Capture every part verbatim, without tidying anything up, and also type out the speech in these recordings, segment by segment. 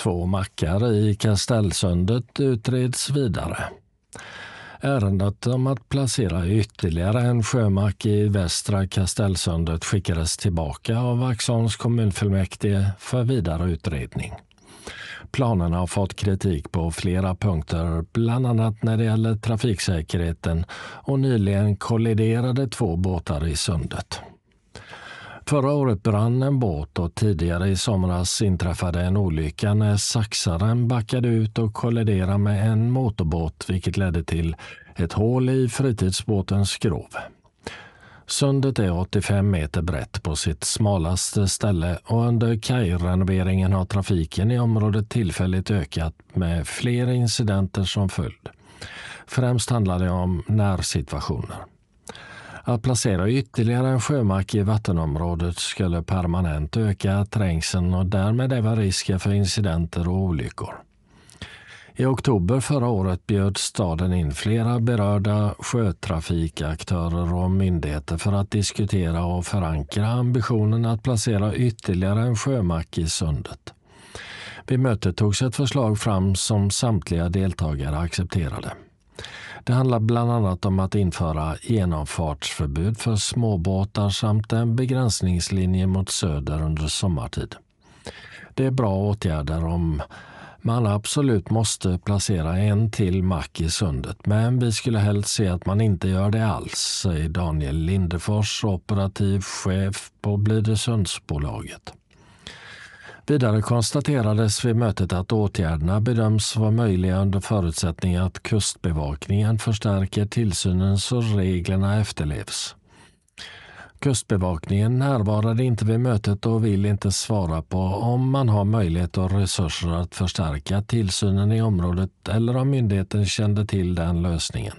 två mackar i Kastellsundet utreds vidare. Ärendet om att placera ytterligare en sjömack i västra Kastellsundet skickades tillbaka av Vaxholms kommunfullmäktige för vidare utredning. Planerna har fått kritik på flera punkter, bland annat när det gäller trafiksäkerheten, och nyligen kolliderade två båtar i sundet. Förra året brann en båt och tidigare i somras inträffade en olycka när saxaren backade ut och kolliderade med en motorbåt, vilket ledde till ett hål i fritidsbåtens skrov. Sundet är åttiofem meter brett på sitt smalaste ställe och under kajrenoveringen har trafiken i området tillfälligt ökat med fler incidenter som följd. Främst handlar det om närsituationer. Att placera ytterligare en sjömack i vattenområdet skulle permanent öka trängseln och därmed även risken för incidenter och olyckor. I oktober förra året bjöd staden in flera berörda sjötrafikaktörer och myndigheter för att diskutera och förankra ambitionen att placera ytterligare en sjömack i sundet. Vid mötet togs ett förslag fram som samtliga deltagare accepterade. Det handlar bland annat om att införa genomfartsförbud för småbåtar samt en begränsningslinje mot söder under sommartid. Det är bra åtgärder om man absolut måste placera en till mack i sundet, men vi skulle helst se att man inte gör det alls, säger Daniel Lindefors, operativ chef på Blidösundsbolaget. Vidare konstaterades vid mötet att åtgärderna bedöms vara möjliga under förutsättning att kustbevakningen förstärker tillsynen så reglerna efterlevs. Kustbevakningen närvarade inte vid mötet och vill inte svara på om man har möjlighet och resurser att förstärka tillsynen i området eller om myndigheten kände till den lösningen.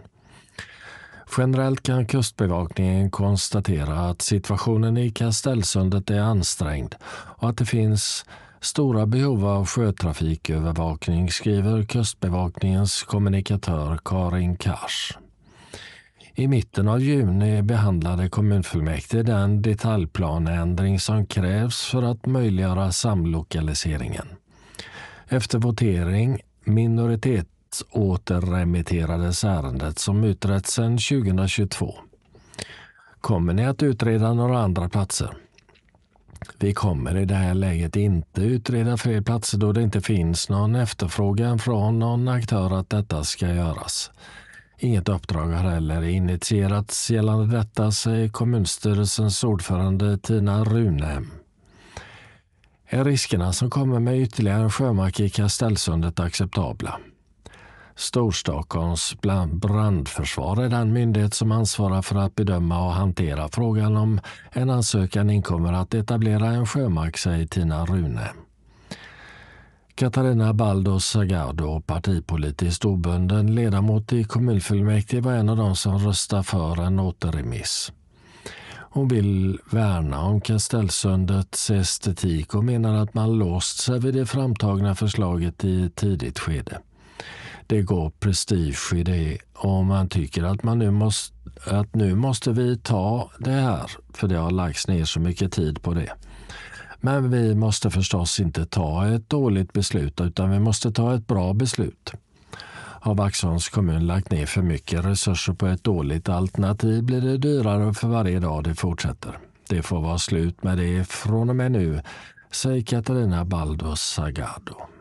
Generellt kan Kustbevakningen konstatera att situationen i Kastellsundet är ansträngd och att det finns stora behov av sjötrafikövervakning, skriver Kustbevakningens kommunikatör Karin Kars. I mitten av juni behandlade kommunfullmäktige den detaljplanändring som krävs för att möjliggöra samlokaliseringen. Efter votering minoritetsåterremitterades ärendet som utretts sedan tjugohundratjugotvå. Kommer ni att utreda några andra platser? Vi kommer i det här läget inte utreda fler platser då det inte finns någon efterfrågan från någon aktör att detta ska göras. Inget uppdrag har heller initierats gällande detta, säger kommunstyrelsens ordförande Tina Runhem. Är riskerna som kommer med ytterligare en sjömack i Kastellsundet acceptabla? Storstockholms brandförsvar är den myndighet som ansvarar för att bedöma och hantera frågan om en ansökan inkommer att etablera en sjömack, säger Tina Runhem. Katarina Baldo Sagado, partipolitiskt obunden ledamot i kommunfullmäktige, var en av de som röstade för en återremiss. Hon vill värna om Kastellsundets estetik och menar att man låst sig vid det framtagna förslaget i ett tidigt skede. Det går prestige i det och man tycker att, man nu, måste, att nu måste vi ta det här för det har lagts ner så mycket tid på det. Men vi måste förstås inte ta ett dåligt beslut utan vi måste ta ett bra beslut. Har Vaxholms kommun lagt ner för mycket resurser på ett dåligt alternativ blir det dyrare för varje dag det fortsätter. Det får vara slut med det från och med nu, säger Katarina Baldo Sagado.